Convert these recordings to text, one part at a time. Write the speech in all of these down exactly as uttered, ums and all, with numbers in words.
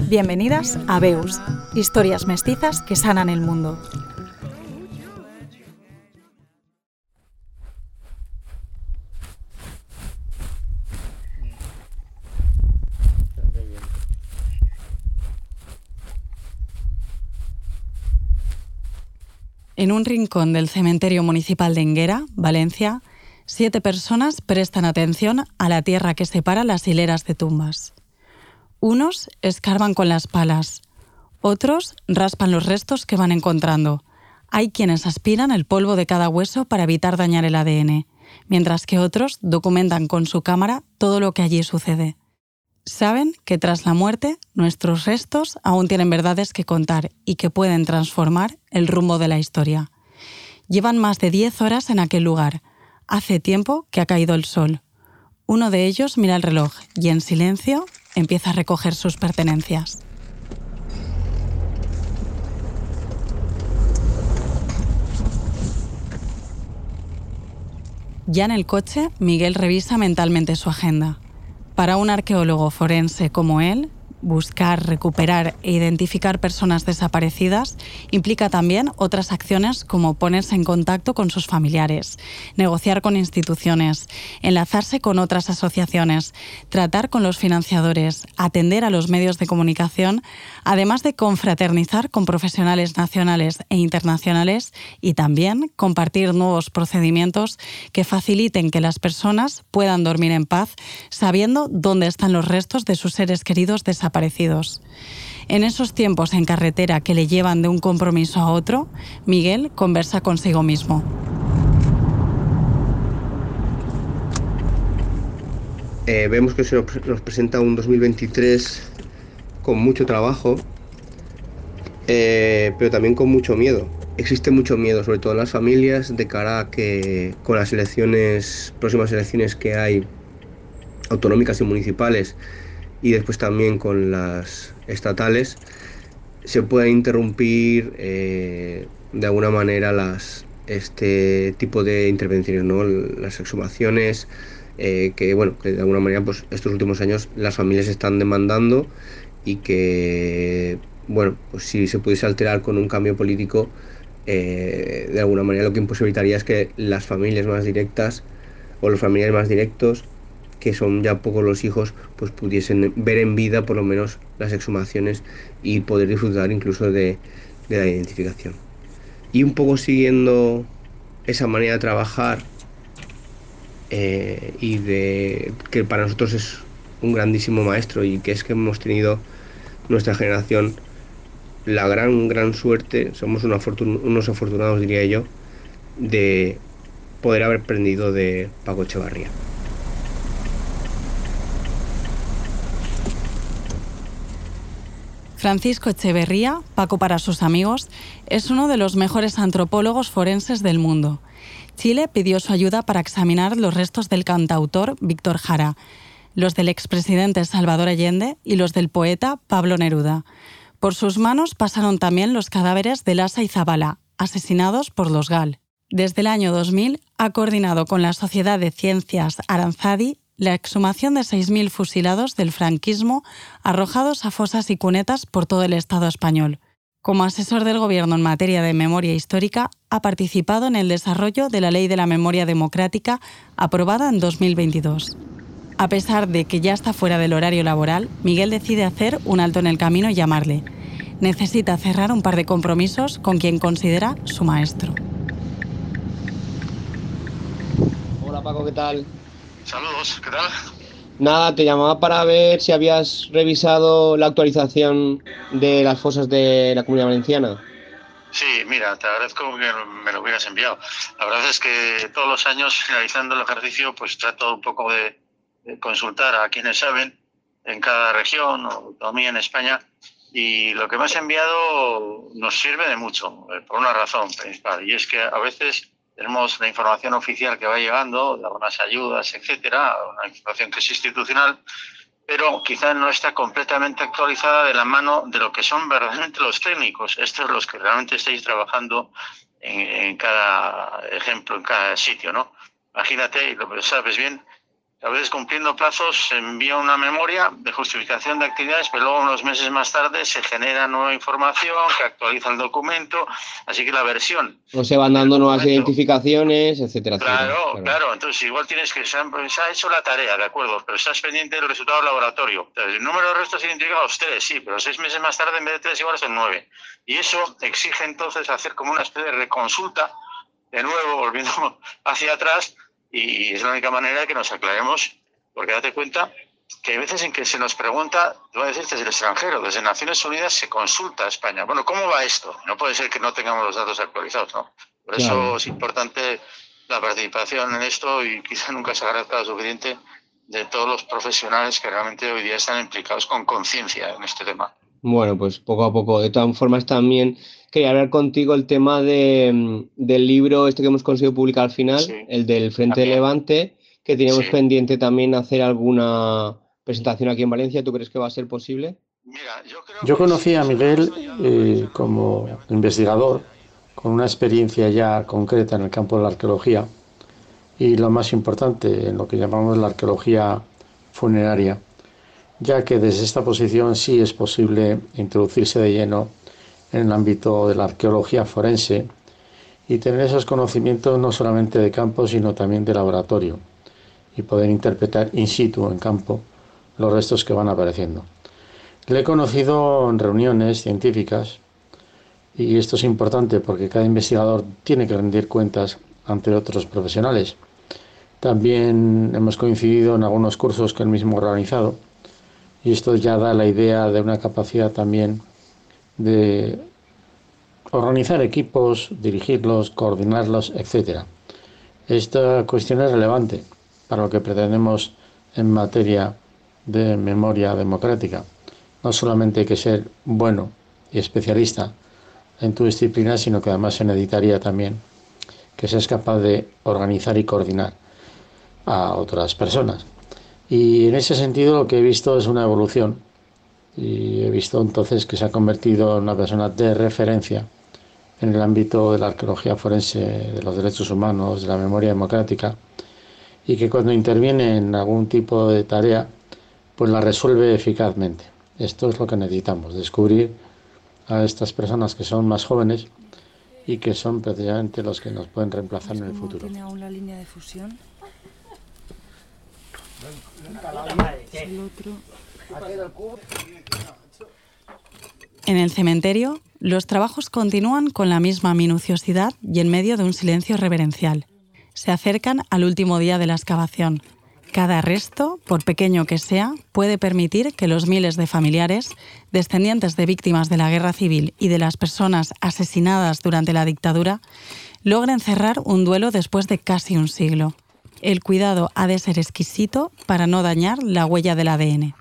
Bienvenidas a Beus, historias mestizas que sanan el mundo. En un rincón del cementerio municipal de Enguera, Valencia, siete personas prestan atención a la tierra que separa las hileras de tumbas. Unos escarban con las palas, otros raspan los restos que van encontrando. Hay quienes aspiran el polvo de cada hueso para evitar dañar el A D N, mientras que otros documentan con su cámara todo lo que allí sucede. Saben que tras la muerte, nuestros restos aún tienen verdades que contar y que pueden transformar el rumbo de la historia. Llevan más de diez horas en aquel lugar. Hace tiempo que ha caído el sol. Uno de ellos mira el reloj y en silencio empieza a recoger sus pertenencias. Ya en el coche, Miguel revisa mentalmente su agenda. Para un arqueólogo forense como él, buscar, recuperar e identificar personas desaparecidas implica también otras acciones como ponerse en contacto con sus familiares, negociar con instituciones, enlazarse con otras asociaciones, tratar con los financiadores, atender a los medios de comunicación, además de confraternizar con profesionales nacionales e internacionales y también compartir nuevos procedimientos que faciliten que las personas puedan dormir en paz sabiendo dónde están los restos de sus seres queridos desaparecidos. Desaparecidos. En esos tiempos en carretera que le llevan de un compromiso a otro, Miguel conversa consigo mismo. Eh, vemos que se nos presenta un dos mil veintitrés con mucho trabajo, eh, pero también con mucho miedo. Existe mucho miedo, sobre todo en las familias, de cara a que con las elecciones, próximas elecciones que hay autonómicas y municipales, y después también con las estatales, se pueden interrumpir eh, de alguna manera las, este tipo de intervenciones, ¿no? Las exhumaciones, eh, que bueno, que de alguna manera pues estos últimos años las familias están demandando y que bueno, pues si se pudiese alterar con un cambio político, eh, de alguna manera lo que imposibilitaría es que las familias más directas o los familiares más directos, que son ya pocos los hijos, pues pudiesen ver en vida por lo menos las exhumaciones y poder disfrutar incluso de, de la identificación. Y un poco siguiendo esa manera de trabajar, eh, y de que para nosotros es un grandísimo maestro, y que es que hemos tenido nuestra generación la gran, gran suerte, somos una fortun- unos afortunados, diría yo, de poder haber aprendido de Paco Echevarría. Francisco Echeverría, Paco para sus amigos, es uno de los mejores antropólogos forenses del mundo. Chile pidió su ayuda para examinar los restos del cantautor Víctor Jara, los del expresidente Salvador Allende y los del poeta Pablo Neruda. Por sus manos pasaron también los cadáveres de Lasa y Zabala, asesinados por los GAL. Desde el año dos mil ha coordinado con la Sociedad de Ciencias Aranzadi la exhumación de seis mil fusilados del franquismo arrojados a fosas y cunetas por todo el Estado español. Como asesor del Gobierno en materia de memoria histórica, ha participado en el desarrollo de la Ley de la Memoria Democrática aprobada en dos mil veintidós. A pesar de que ya está fuera del horario laboral, Miguel decide hacer un alto en el camino y llamarle. Necesita cerrar un par de compromisos con quien considera su maestro. Hola Paco, ¿qué tal? Saludos, ¿qué tal? Nada, te llamaba para ver si habías revisado la actualización de las fosas de la Comunidad Valenciana. Sí, mira, te agradezco que me lo hubieras enviado. La verdad es que todos los años, finalizando el ejercicio, pues trato un poco de, de consultar a quienes saben en cada región o autonomía en España, y lo que me has enviado nos sirve de mucho, por una razón principal, y es que a veces tenemos la información oficial que va llegando, de algunas ayudas, etcétera, una información que es institucional, pero quizás no está completamente actualizada de la mano de lo que son verdaderamente los técnicos. Estos los que realmente estáis trabajando en, en cada ejemplo, en cada sitio, ¿no? Imagínate, y lo sabes bien, A veces cumpliendo plazos se envía una memoria de justificación de actividades, pero luego unos meses más tarde se genera nueva información que actualiza el documento, así que la versión... O se van dando nuevas identificaciones, etcétera, claro, etcétera. Claro, claro, entonces igual tienes que... Se ha, se ha hecho la tarea, de acuerdo, pero estás pendiente del resultado del laboratorio. Entonces, el número de restos identificados, tres, sí, pero seis meses más tarde en vez de tres igual son nueve. Y eso exige entonces hacer como una especie de reconsulta, de nuevo, volviendo hacia atrás, y es la única manera de que nos aclaremos, porque date cuenta que hay veces en que se nos pregunta, te voy a decir desde el extranjero, desde Naciones Unidas se consulta a España. Bueno, ¿cómo va esto? No puede ser que no tengamos los datos actualizados, ¿no? Por eso claro. Es importante la participación en esto y quizá nunca se agradezca lo suficiente de todos los profesionales que realmente hoy día están implicados con conciencia en este tema. Bueno, pues poco a poco. De todas formas, también quería hablar contigo el tema de, del libro este que hemos conseguido publicar al final, sí. El del Frente de Levante, que teníamos sí. pendiente también hacer alguna presentación aquí en Valencia. ¿Tú crees que va a ser posible? Mira, yo, creo yo conocí a Miguel eh, como investigador, con una experiencia ya concreta en el campo de la arqueología y lo más importante, en lo que llamamos la arqueología funeraria, ya que desde esta posición sí es posible introducirse de lleno en el ámbito de la arqueología forense y tener esos conocimientos no solamente de campo, sino también de laboratorio y poder interpretar in situ, en campo, los restos que van apareciendo. Le he conocido en reuniones científicas y esto es importante porque cada investigador tiene que rendir cuentas ante otros profesionales. También hemos coincidido en algunos cursos que él mismo ha organizado y esto ya da la idea de una capacidad también de organizar equipos, dirigirlos, coordinarlos, etcétera. Esta cuestión es relevante para lo que pretendemos en materia de memoria democrática. No solamente hay que ser bueno y especialista en tu disciplina, sino que además se necesitaría también que seas capaz de organizar y coordinar a otras personas. Y en ese sentido lo que he visto es una evolución y he visto entonces que se ha convertido en una persona de referencia en el ámbito de la arqueología forense, de los derechos humanos, de la memoria democrática y que cuando interviene en algún tipo de tarea pues la resuelve eficazmente. Esto es lo que necesitamos, descubrir a estas personas que son más jóvenes y que son precisamente los que nos pueden reemplazar en el futuro. ¿Tiene aún la línea de fusión? El otro. En el cementerio, los trabajos continúan con la misma minuciosidad y en medio de un silencio reverencial. Se acercan al último día de la excavación. Cada resto, por pequeño que sea, puede permitir que los miles de familiares, descendientes de víctimas de la guerra civil y de las personas asesinadas durante la dictadura, logren cerrar un duelo después de casi un siglo. El cuidado ha de ser exquisito para no dañar la huella del A D N.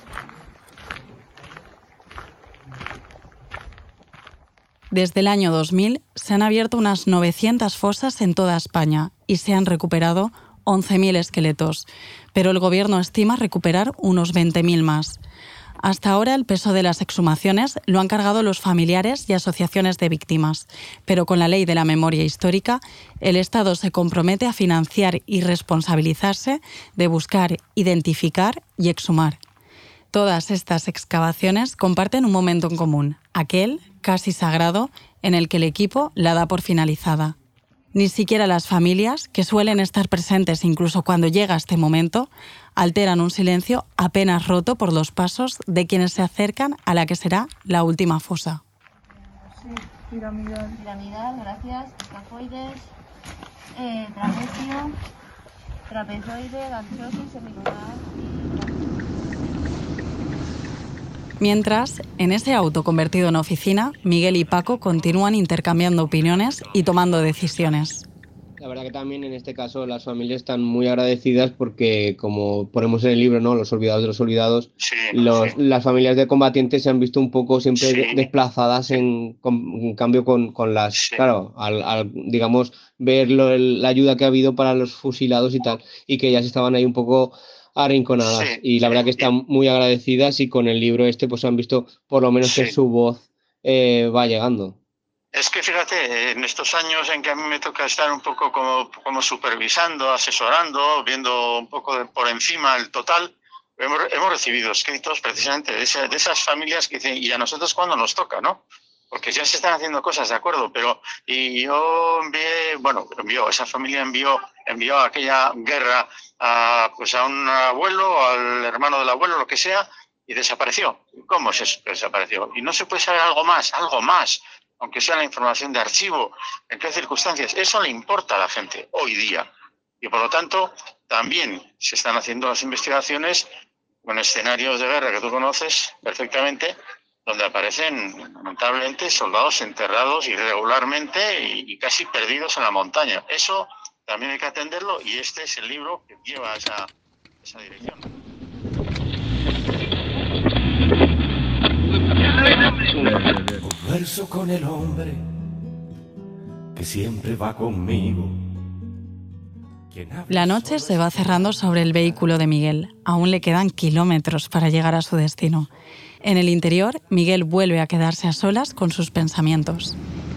Desde el año dos mil se han abierto unas novecientas fosas en toda España y se han recuperado once mil esqueletos, pero el gobierno estima recuperar unos veinte mil más. Hasta ahora el peso de las exhumaciones lo han cargado los familiares y asociaciones de víctimas, pero con la Ley de la Memoria Histórica, el Estado se compromete a financiar y responsabilizarse de buscar, identificar y exhumar. Todas estas excavaciones comparten un momento en común, aquel, casi sagrado, en el que el equipo la da por finalizada. Ni siquiera las familias, que suelen estar presentes incluso cuando llega este momento, alteran un silencio apenas roto por los pasos de quienes se acercan a la que será la última fosa. Sí, piramidal. Piramidal, gracias. Escafoides, eh, trapecio, trapezoide, ganchosis, semilunar y... Mientras, en ese auto convertido en oficina, Miguel y Paco continúan intercambiando opiniones y tomando decisiones. La verdad que también en este caso las familias están muy agradecidas porque, como ponemos en el libro, ¿no? Los olvidados de los olvidados, sí, los, sí. las familias de combatientes se han visto un poco siempre sí. desplazadas en, con, en cambio con, con las, sí. claro, al, al, digamos, ver lo, el, la ayuda que ha habido para los fusilados y tal, y que ellas estaban ahí un poco arrinconadas, sí, y la verdad que están muy agradecidas y con el libro este pues han visto por lo menos sí. que su voz eh, va llegando. Es que fíjate, en estos años en que a mí me toca estar un poco como, como supervisando, asesorando, viendo un poco de, por encima el total, hemos, hemos recibido escritos precisamente de, esa, de esas familias que dicen, ¿y a nosotros cuándo nos toca, no? Porque ya se están haciendo cosas, de acuerdo, pero y yo envié, bueno, envió, esa familia envió, envió a aquella guerra a, pues a un abuelo, al hermano del abuelo, lo que sea, y desapareció. ¿Cómo es eso que desapareció? Y no se puede saber algo más, algo más, aunque sea la información de archivo, en qué circunstancias. Eso le importa a la gente hoy día. Y por lo tanto, también se están haciendo las investigaciones con escenarios de guerra que tú conoces perfectamente, donde aparecen, lamentablemente, soldados enterrados irregularmente y, y casi perdidos en la montaña. Eso también hay que atenderlo y este es el libro que lleva esa, esa dirección. Converso con el hombre que siempre va conmigo. La noche se va cerrando sobre el vehículo de Miguel. Aún le quedan kilómetros para llegar a su destino. En el interior, Miguel vuelve a quedarse a solas con sus pensamientos.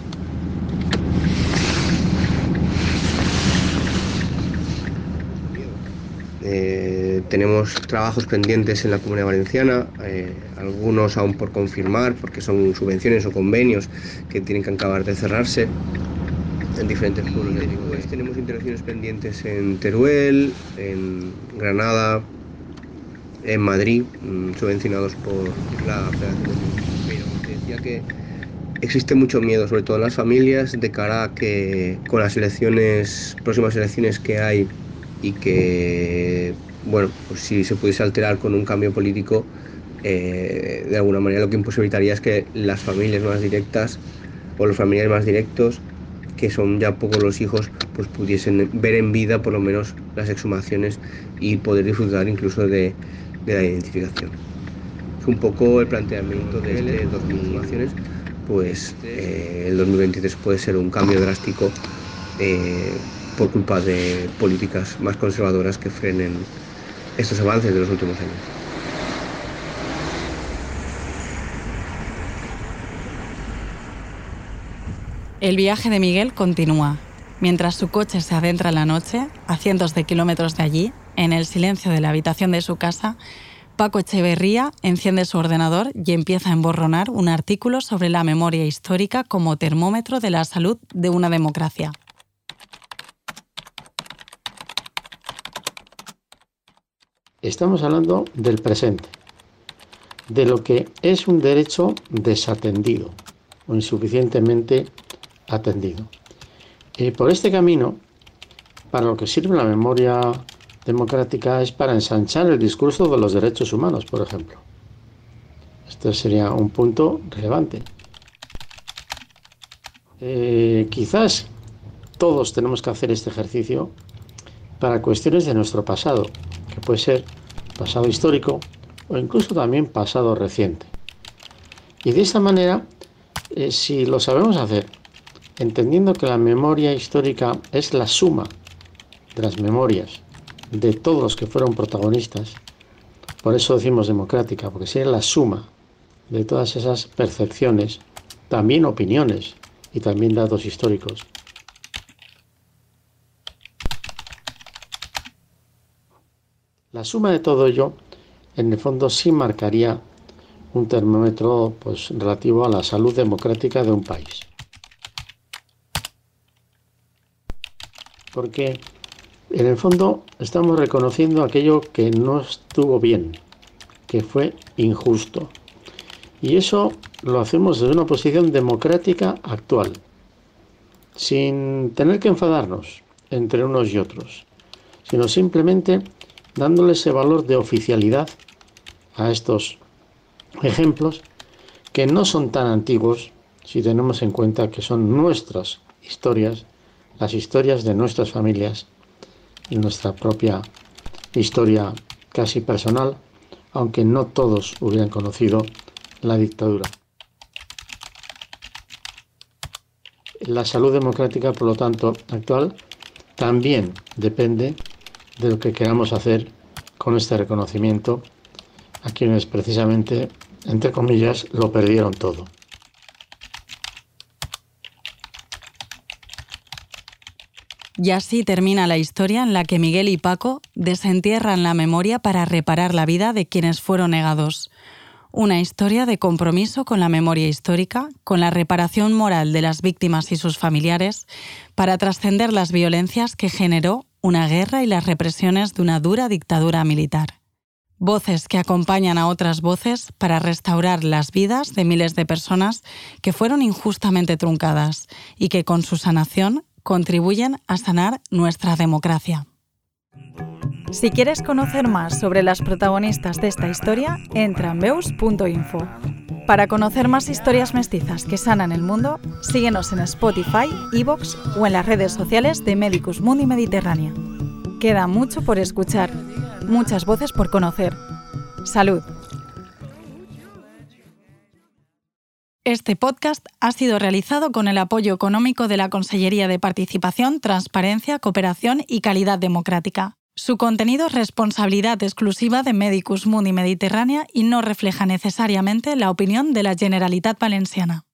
Eh, tenemos trabajos pendientes en la Comunidad Valenciana, eh, algunos aún por confirmar, porque son subvenciones o convenios que tienen que acabar de cerrarse en diferentes pueblos. Después tenemos interacciones pendientes en Teruel, en Granada, en Madrid, subvencionados por la Federación. Pero te decía que existe mucho miedo, sobre todo en las familias, de cara a que con las elecciones, próximas elecciones que hay y que, bueno, pues si se pudiese alterar con un cambio político, eh, de alguna manera lo que imposibilitaría es que las familias más directas o los familiares más directos, que son ya pocos los hijos, pues pudiesen ver en vida por lo menos las exhumaciones y poder disfrutar incluso de, de la identificación. Es un poco el planteamiento de este dos mil exhumaciones, pues eh, el dos mil veintitrés puede ser un cambio drástico eh, por culpa de políticas más conservadoras que frenen estos avances de los últimos años. El viaje de Miguel continúa. Mientras su coche se adentra en la noche, a cientos de kilómetros de allí, en el silencio de la habitación de su casa, Paco Echeverría enciende su ordenador y empieza a emborronar un artículo sobre la memoria histórica como termómetro de la salud de una democracia. Estamos hablando del presente, de lo que es un derecho desatendido o insuficientemente atendido. Y por este camino, para lo que sirve la memoria democrática es para ensanchar el discurso de los derechos humanos, por ejemplo. Este sería un punto relevante. Eh, quizás todos tenemos que hacer este ejercicio para cuestiones de nuestro pasado, que puede ser pasado histórico o incluso también pasado reciente. Y de esta manera, eh, si lo sabemos hacer, entendiendo que la memoria histórica es la suma de las memorias de todos los que fueron protagonistas, por eso decimos democrática, porque sería la suma de todas esas percepciones, también opiniones y también datos históricos. La suma de todo ello, en el fondo, sí marcaría un termómetro pues, relativo a la salud democrática de un país. Porque, en el fondo, estamos reconociendo aquello que no estuvo bien, que fue injusto. Y eso lo hacemos desde una posición democrática actual, sin tener que enfadarnos entre unos y otros, sino simplemente dándole ese valor de oficialidad a estos ejemplos que no son tan antiguos si tenemos en cuenta que son nuestras historias, las historias de nuestras familias y nuestra propia historia casi personal, aunque no todos hubieran conocido la dictadura. La salud democrática, por lo tanto, actual, también depende de lo que queramos hacer con este reconocimiento a quienes precisamente, entre comillas, lo perdieron todo. Y así termina la historia en la que Miguel y Paco desentierran la memoria para reparar la vida de quienes fueron negados. Una historia de compromiso con la memoria histórica, con la reparación moral de las víctimas y sus familiares, para trascender las violencias que generó una guerra y las represiones de una dura dictadura militar. Voces que acompañan a otras voces para restaurar las vidas de miles de personas que fueron injustamente truncadas y que con su sanación contribuyen a sanar nuestra democracia. Si quieres conocer más sobre las protagonistas de esta historia, entra en veus punto info. Para conocer más historias mestizas que sanan el mundo, síguenos en Spotify, iVoox o en las redes sociales de Medicus Mundi Mediterránea. Queda mucho por escuchar, muchas voces por conocer. ¡Salud! Este podcast ha sido realizado con el apoyo económico de la Consellería de Participación, Transparencia, Cooperación y Calidad Democrática. Su contenido es responsabilidad exclusiva de Medicus Mundi Mediterránea y no refleja necesariamente la opinión de la Generalitat Valenciana.